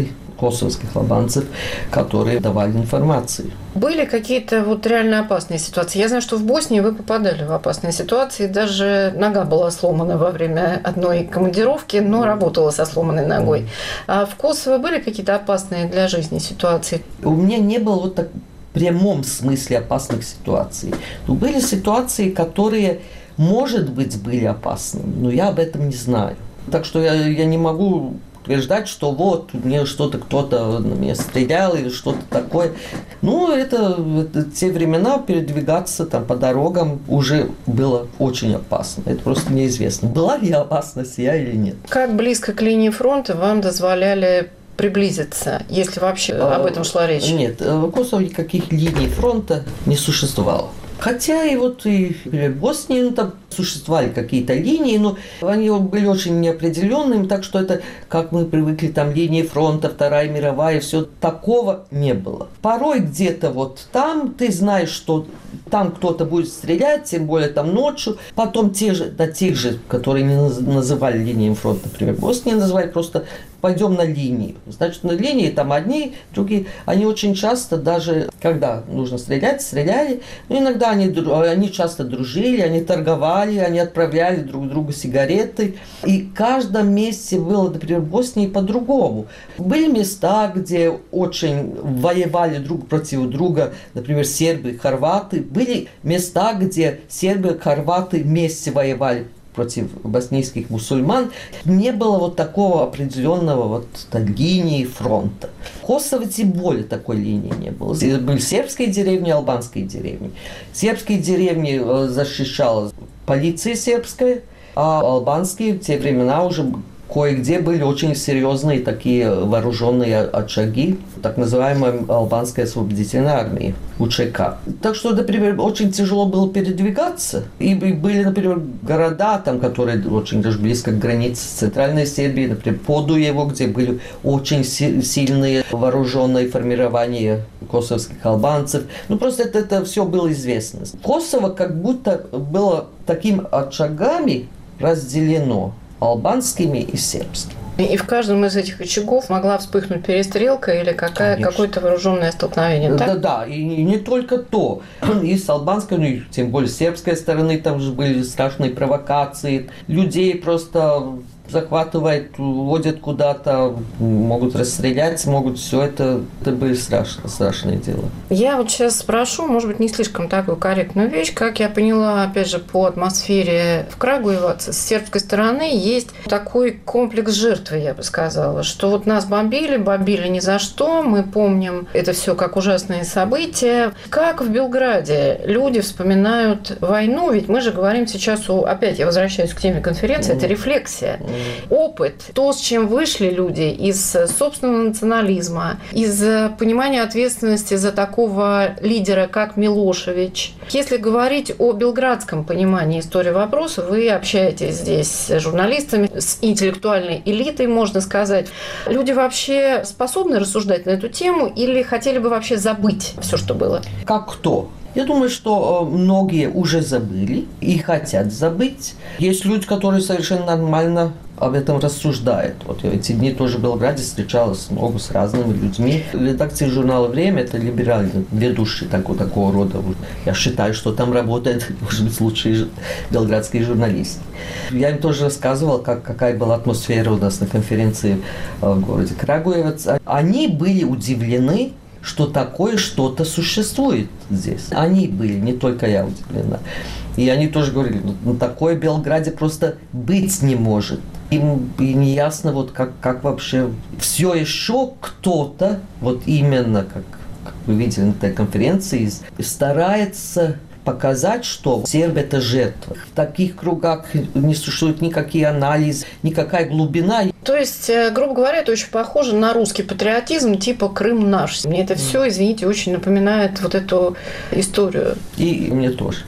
косовских албанцев, которые давали информацию. Были какие-то вот реально опасные ситуации? Я знаю, что в Боснии вы попадали в опасные ситуации. Даже нога была сломана во время одной командировки, но работала со сломанной ногой. А в Косово были какие-то опасные для жизни ситуации? У меня не было вот так в прямом смысле опасных ситуаций. Но были ситуации, которые, может быть, были опасны, но я об этом не знаю. Так что я не могу утверждать, что вот мне что-то кто-то на меня стрелял или что-то такое. Ну, это те времена передвигаться там по дорогам уже было очень опасно. Это просто неизвестно, была ли опасность я или нет. Как близко к линии фронта вам дозволяли приблизиться, если вообще об этом шла речь? Нет, в Косово никаких линий фронта не существовало. Хотя и вот и в Боснии там существовали какие-то линии, но они были очень неопределенными, так что это, как мы привыкли, там линии фронта, Вторая мировая, все такого не было. Порой где-то вот там ты знаешь, что там кто-то будет стрелять, тем более там ночью. Потом тех же, которые не называли линиями фронта, например, в Боснии называли просто пойдем на линию. Значит, на линии там одни, другие. Они очень часто, даже когда нужно стрелять, стреляли. Но иногда они часто дружили, они торговали, они отправляли друг другу сигареты. И в каждом месте было, например, в Боснии по-другому. Были места, где очень воевали друг против друга, например, сербы и хорваты. Были места, где сербы и хорваты вместе воевали против боснийских мусульман. Не было вот такого определенного вот линии фронта. В Косово тем более такой линии не было. Были сербские деревни, албанские деревни. Сербские деревни защищала полиция сербская, а албанские в те времена уже кое-где были очень серьезные такие вооруженные очаги, так называемая Албанская освободительная армия, УЧК. Так что, например, очень тяжело было передвигаться. И были, например, города, там, которые очень даже близко к границе с Центральной Сербией, например, Подуево, где были очень сильные вооруженные формирования косовских албанцев. Ну, просто это все было известно. Косово как будто было такими очагами разделено албанскими и сербскими. И в каждом из этих очагов могла вспыхнуть перестрелка или какое-то вооруженное столкновение, так? Да, и не только то. И с албанской, ну и тем более с сербской стороны там же были страшные провокации. Людей просто захватывают, уводят куда-то, могут расстрелять, могут все это были страшные дела. Я вот сейчас спрошу, может быть, не слишком такую корректную вещь, как я поняла, опять же, по атмосфере в Крагуево, с сербской стороны есть такой комплекс жертвы, я бы сказала, что вот нас бомбили ни за что, мы помним это все как ужасные события. Как в Белграде люди вспоминают войну, ведь мы же говорим сейчас опять я возвращаюсь к теме конференции, это рефлексия. Опыт, то, с чем вышли люди из собственного национализма, из понимания ответственности за такого лидера, как Милошевич. Если говорить о белградском понимании истории вопроса, вы общаетесь здесь с журналистами, с интеллектуальной элитой, можно сказать. Люди вообще способны рассуждать на эту тему или хотели бы вообще забыть все, что было? Как кто? Я думаю, что многие уже забыли и хотят забыть. Есть люди, которые совершенно нормально об этом рассуждают. Вот я эти дни тоже в Белграде встречалась много с разными людьми. Редакция журнала «Время» – это либеральный ведущий такого рода. Я считаю, что там работают, может быть, лучшие белградские журналисты. Я им тоже рассказывал, какая была атмосфера у нас на конференции в городе Крагуевец. Они были удивлены, что такое что-то существует здесь. Они были, не только я удивлена. И они тоже говорили, такое в Белграде просто быть не может. Им и не ясно, вот как вообще все еще кто-то, вот именно как вы видели на этой конференции, старается показать, что Сербия – это жертва. В таких кругах не существует никакие анализы, никакая глубина. То есть, грубо говоря, это очень похоже на русский патриотизм типа «Крым наш». Мне это все, извините, очень напоминает вот эту историю. И мне тоже.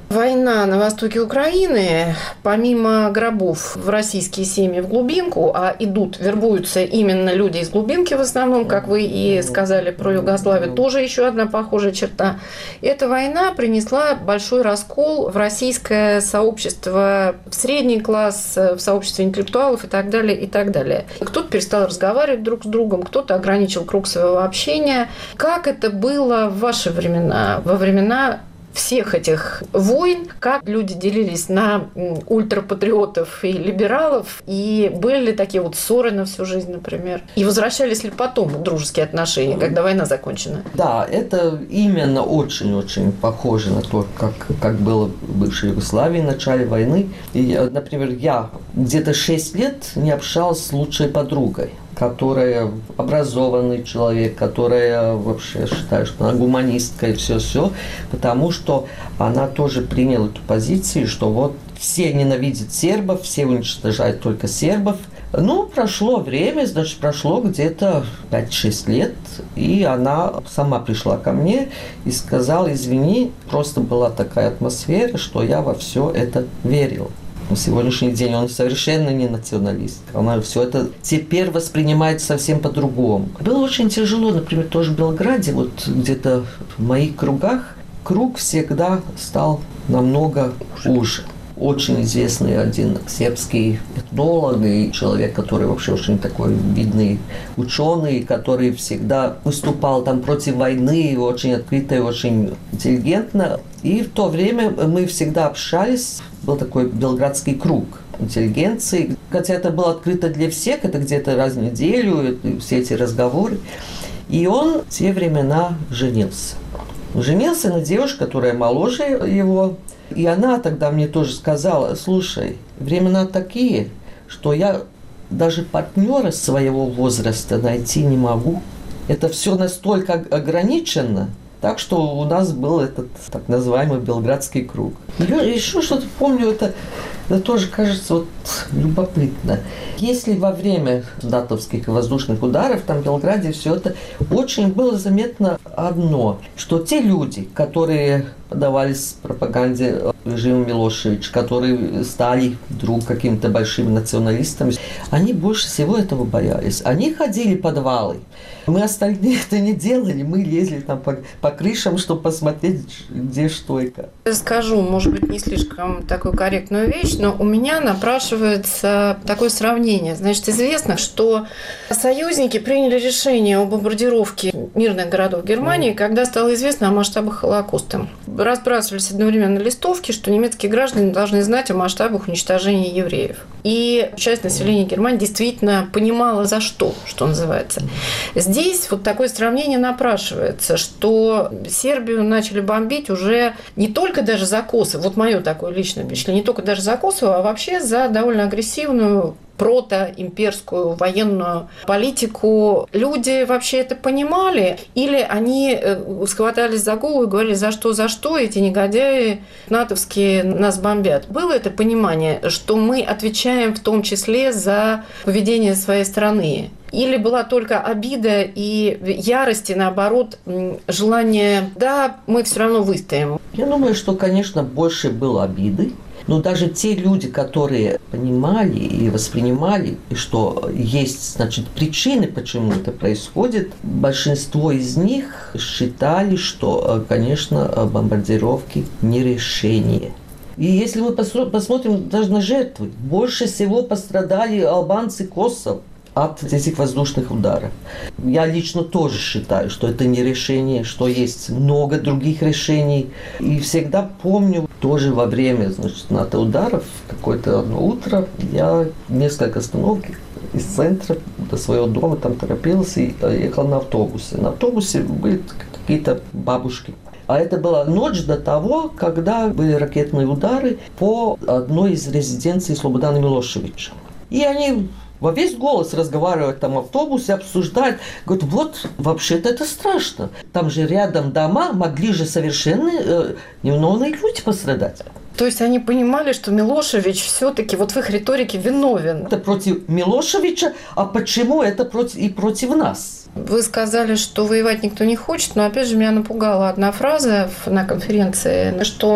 Война на востоке Украины, помимо гробов в российские семьи в глубинку, а вербуются именно люди из глубинки в основном, как вы и сказали про Югославию, тоже еще одна похожая черта. Эта война принесла большой раскол в российское сообщество, в средний класс, в сообщество интеллектуалов и так далее, и так далее. Кто-то перестал разговаривать друг с другом, кто-то ограничил круг своего общения. Как это было в ваши времена, во времена всех этих войн, как люди делились на ультрапатриотов и либералов, и были ли такие вот ссоры на всю жизнь, например? И возвращались ли потом дружеские отношения, когда война закончена? Да, это именно очень-очень похоже на то, как было в бывшей Югославии в начале войны. И, например, я где-то 6 лет не общался с лучшей подругой, которая образованный человек, которая вообще считает, что она гуманистка и все, потому что она тоже приняла эту позицию, что вот все ненавидят сербов, все уничтожают только сербов. Ну, прошло время, значит, прошло где-то 5-6 лет, и она сама пришла ко мне и сказала: извини, просто была такая атмосфера, что я во все это верила. На сегодняшний день он совершенно не националист. Она все это теперь воспринимает совсем по-другому. Было очень тяжело, например, тоже в Белграде, вот где-то в моих кругах, круг всегда стал намного уже. Очень известный один сербский этнолог и человек, который вообще очень такой видный ученый, который всегда выступал там против войны, очень открыто и очень интеллигентно. И в то время мы всегда общались, был такой белградский круг интеллигенции. Хотя это было открыто для всех, это где-то раз в неделю, все эти разговоры. И он в те времена женился. Женился на девушке, которая моложе его. И она тогда мне тоже сказала: слушай, времена такие, что я даже партнера своего возраста найти не могу. Это все настолько ограничено. Так что у нас был этот так называемый белградский круг. Я еще что-то помню, это тоже кажется вот любопытно. Если во время датовских воздушных ударов там в Белграде все это очень было заметно одно, что те люди, которые поддавались пропаганде режима Милошевича, которые стали вдруг какими-то большими националистами, они больше всего этого боялись. Они ходили в подвалы. Мы остальные это не делали, мы лезли там по крышам, чтобы посмотреть, где что и как. Скажу, может быть, не слишком такую корректную вещь, но у меня напрашивается такое сравнение. Значит, известно, что союзники приняли решение о бомбардировке мирных городов Германии, когда стало известно о масштабах Холокоста. Разбрасывались одновременно листовки, что немецкие граждане должны знать о масштабах уничтожения евреев. И часть населения Германии действительно понимала, за что называется. Здесь вот такое сравнение напрашивается, что Сербию начали бомбить уже не только даже за Косово, вот мое такое личное впечатление, не только даже за Косово, а вообще за довольно агрессивную протоимперскую военную политику. Люди вообще это понимали? Или они схватались за голову и говорили: за что эти негодяи натовские нас бомбят? Было это понимание, что мы отвечаем в том числе за поведение своей страны? Или была только обида и ярость, и наоборот, желание: да, мы все равно выстоим? Я думаю, что, конечно, больше было обиды. Но даже те люди, которые понимали и воспринимали, что есть, значит, причины, почему это происходит, большинство из них считали, что, конечно, бомбардировки не решение. И если мы посмотрим даже на жертвы, больше всего пострадали албанцы Косово от этих воздушных ударов. Я лично тоже считаю, что это не решение, что есть много других решений. И всегда помню, тоже во время, значит, НАТО-ударов, какое-то одно утро, я несколько остановок из центра до своего дома там торопился и ехал на автобусе. На автобусе были какие-то бабушки. А это была ночь до того, когда были ракетные удары по одной из резиденций Слободана Милошевича. И они во весь голос разговаривают там в автобусе, обсуждают. Говорят: вот, вообще-то это страшно. Там же рядом дома, могли же совершенно невиновные люди пострадать. То есть они понимали, что Милошевич все-таки вот в их риторике виновен. Это против Милошевича, а почему это против нас? Вы сказали, что воевать никто не хочет, но опять же меня напугала одна фраза на конференции, что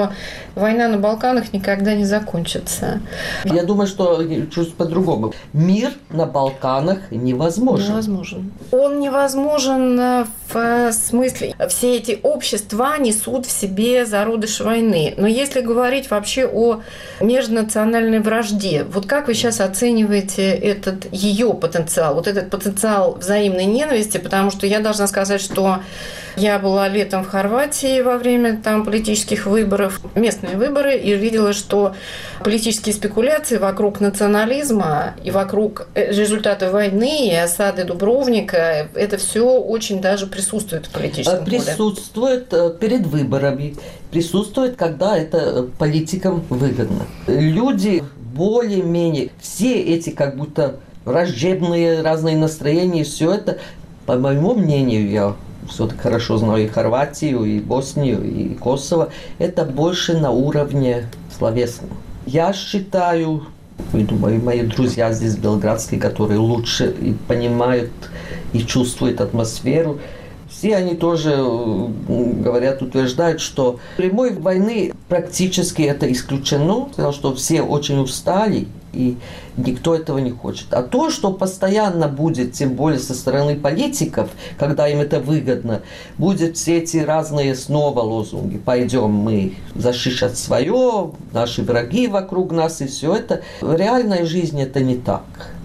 война на Балканах никогда не закончится. Я думаю, что чуть по-другому. Мир на Балканах невозможен. Невозможен. Он невозможен в смысле, все эти общества несут в себе зародыш войны. Но если говорить вообще о межнациональной вражде, вот как вы сейчас оцениваете этот ее потенциал, вот этот потенциал взаимной ненависти, потому что я должна сказать, что я была летом в Хорватии во время там политических выборов, местные выборы, и видела, что политические спекуляции вокруг национализма и вокруг результата войны и осады Дубровника, это все очень даже присутствует в политическом поле. Присутствует перед выборами, присутствует, когда это политикам выгодно. Люди более-менее, все эти как будто враждебные разные настроения, все это, по моему мнению, я все-таки хорошо знаю и Хорватию, и Боснию, и Косово, это больше на уровне словесном. Я считаю, и думаю, мои друзья здесь белградские, которые лучше и понимают и чувствуют атмосферу, все они тоже говорят, утверждают, что прямой войны практически это исключено, потому что все очень устали, и никто этого не хочет. А то, что постоянно будет, тем более со стороны политиков, когда им это выгодно, будет все эти разные снова лозунги. Пойдем мы защищать свое, наши враги вокруг нас и все это. В реальной жизни это не так.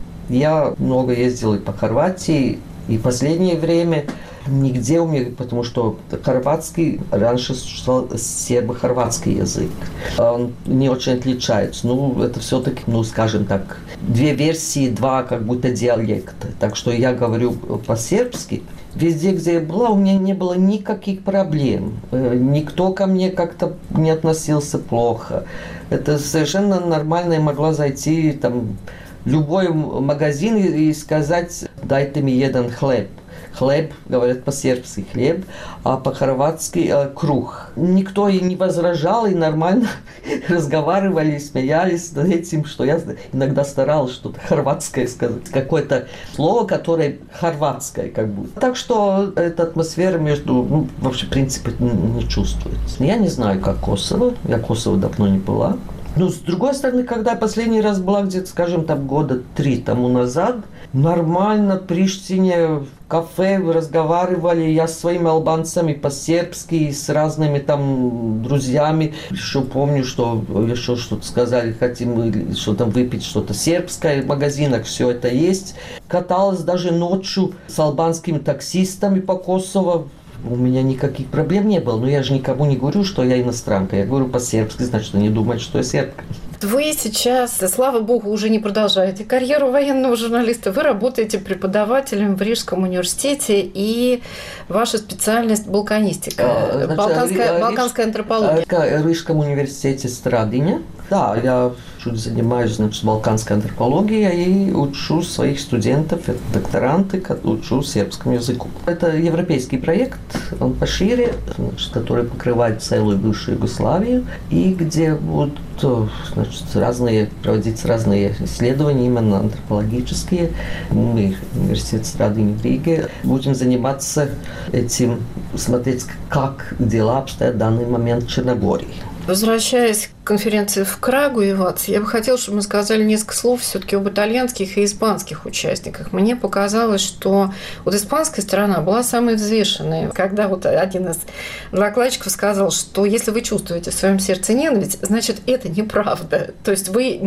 Я много ездил и по Хорватии, и в последнее время нигде у меня, потому что хорватский, раньше существовал сербо-хорватский язык. Он не очень отличается. Ну, это все-таки, ну, скажем так, две версии, два как будто диалекта. Так что я говорю по-сербски. Везде, где я была, у меня не было никаких проблем. Никто ко мне как-то не относился плохо. Это совершенно нормально. Я могла зайти там, в любой магазин и сказать: «Дайте мне один хлеб». Хлеб, говорят по-сербски хлеб, а по-хорватски круг. Никто и не возражал, и нормально разговаривали, смеялись над этим, что я иногда старалась что-то хорватское сказать, какое-то слово, которое хорватское как будто. Так что эта атмосфера между, ну, вообще, в принципе, не чувствуется. Я не знаю, как Косово, я в Косово давно не была. Но, с другой стороны, когда я последний раз была где-то, скажем, там года 3 тому назад, нормально в Приштине в кафе разговаривали, я с своими албанцами по-сербски, с разными там друзьями. Еще помню, что еще что-то сказали, хотим что-то выпить, что-то сербское, в магазинах все это есть. Каталась даже ночью с албанскими таксистами по Косово. У меня никаких проблем не было, но я же никому не говорю, что я иностранка. Я говорю по-сербски, значит, они думают, что я сербка. Вы сейчас, слава богу, уже не продолжаете карьеру военного журналиста. Вы работаете преподавателем в Рижском университете, и ваша специальность – балканистика, балканская антропология. В Рижском университете Страдиня. Да, я чуть занимаюсь, значит, балканской антропологией и учу своих студентов, докторанты, учу сербскому языку. Это европейский проект, он пошире, значит, который покрывает целую бывшую Югославию, и где будут, значит, проводиться разные исследования, именно антропологические. Мы, университет Страдиня в Риге, будем заниматься этим, смотреть, как дела обстоят в данный момент в Черногории. Возвращаясь к конференции в Крагуевац, я бы хотела, чтобы мы сказали несколько слов все-таки об итальянских и испанских участниках. Мне показалось, что вот испанская сторона была самой взвешенной. Когда вот один из докладчиков сказал, что если вы чувствуете в своем сердце ненависть, значит, это неправда. То есть вы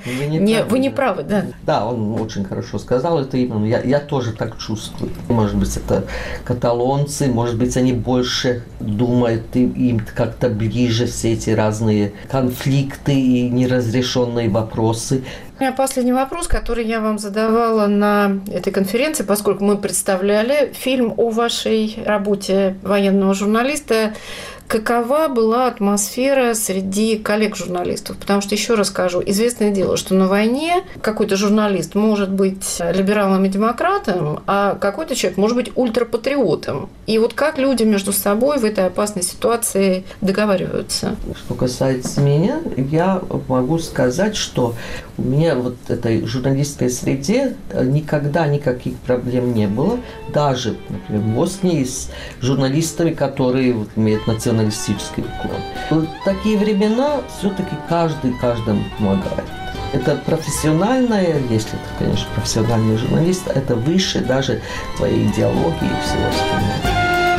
не правы, да. Да, он очень хорошо сказал это именно. Я тоже так чувствую. Может быть, это каталонцы, может быть, они больше думают, им как-то ближе все эти разные конфликты и неразрешенные вопросы. У меня последний вопрос, который я вам задавала на этой конференции, поскольку мы представляли фильм о вашей работе военного журналиста. Какова была атмосфера среди коллег-журналистов? Потому что, еще раз скажу, известное дело, что на войне какой-то журналист может быть либералом и демократом, а какой-то человек может быть ультрапатриотом. И вот как люди между собой в этой опасной ситуации договариваются? Что касается меня, я могу сказать, что у меня вот в этой журналистской среде никогда никаких проблем не было. Даже, например, в Боснии с журналистами, которые имеют национальность журналистический уклон. В такие времена все-таки каждый каждому помогает. Это профессиональное, если это, конечно, профессиональный журналист, это выше даже твоей идеологии и всего остального.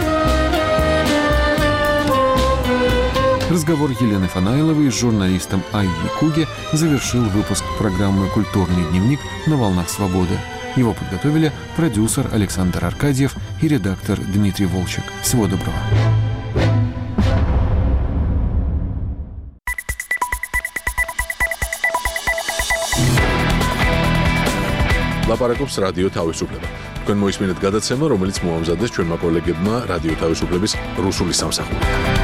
Разговор Елены Фанаиловой с журналистом Айей Куге завершил выпуск программы «Культурный дневник» на «Волнах свободы». Его подготовили продюсер Александр Аркадьев и редактор Дмитрий Волчек. Всего доброго. ლაპარაკობს რადიო თავისუფლება. თქვენ მოისმინეთ გადაცემა, რომელიც მოამზადეს ჩვენმა კოლეგებმა რადიო თავისუფლების რუსული სამსახური.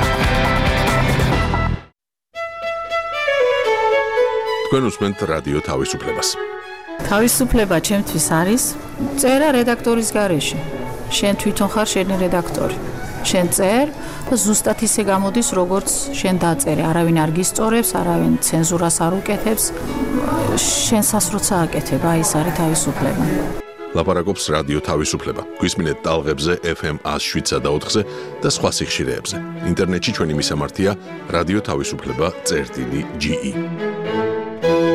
თქვენ უსმენთ რადიო თავისუფლებას. თავისუფლება ჩემთვის არის წერა რედაქტორის გარეშე. შენ თვითონ ხარ შენი რედაქტორი. შენ წერ და ზუსტად ისე გამოდის, როგორც შენ დაწერე. არავინ არ გისწორებს, არავინ ცენზურას არ უკეთებს. შენსას როცა აკეთებ, აი ეს არის თავისუფლება. ლაპარაკობს რადიო თავისუფლება. გვისმინეთ ტალღებზე FM 107.4-ზე და სხვა სიხშირეებზე. ინტერნეტში ჩვენი მისამართია რადიო თავისუფლება.ge